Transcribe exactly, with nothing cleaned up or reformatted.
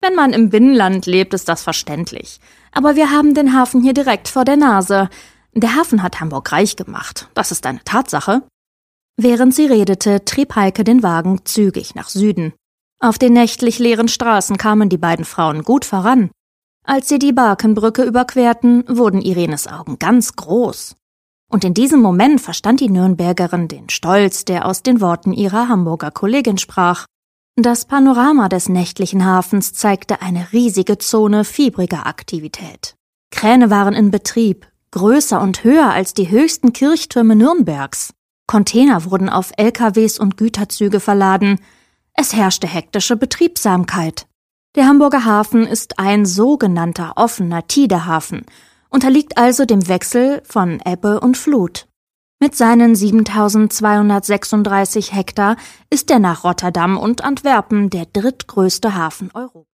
Wenn man im Binnenland lebt, ist das verständlich. Aber wir haben den Hafen hier direkt vor der Nase. Der Hafen hat Hamburg reich gemacht. Das ist eine Tatsache. Während sie redete, trieb Heike den Wagen zügig nach Süden. Auf den nächtlich leeren Straßen kamen die beiden Frauen gut voran. Als sie die Barkenbrücke überquerten, wurden Irenes Augen ganz groß. Und in diesem Moment verstand die Nürnbergerin den Stolz, der aus den Worten ihrer Hamburger Kollegin sprach. Das Panorama des nächtlichen Hafens zeigte eine riesige Zone fiebriger Aktivität. Kräne waren in Betrieb, größer und höher als die höchsten Kirchtürme Nürnbergs. Container wurden auf L K Ws und Güterzüge verladen. Es herrschte hektische Betriebsamkeit. Der Hamburger Hafen ist ein sogenannter offener Tidehafen, unterliegt also dem Wechsel von Ebbe und Flut. Mit seinen siebentausendzweihundertsechsunddreißig Hektar ist er nach Rotterdam und Antwerpen der drittgrößte Hafen Europas.